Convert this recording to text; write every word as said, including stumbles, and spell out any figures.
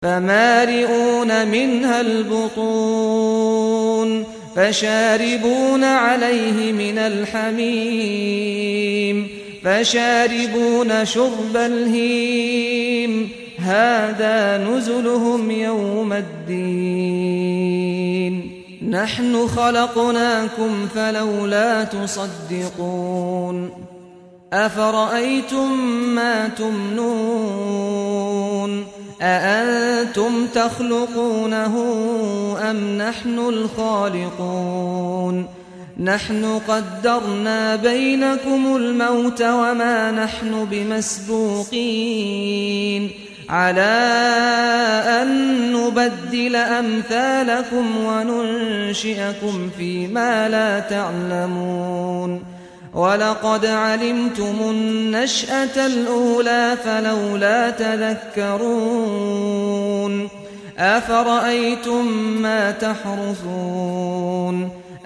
فمالئون منها البطون فشاربون عليه من الحميم فشاربون شرب الهيم هذا نزلهم يوم الدين نحن خلقناكم فلولا تصدقون أفرأيتم ما تمنون أأنتم تخلقونه أم نحن الخالقون نحن قدرنا بينكم الموت وما نحن بمسبوقين على أن نبدل أمثالكم وننشئكم فيما لا تعلمون ولقد علمتم النشأة الأولى فلولا تذكرون أفرأيتم ما تحرثون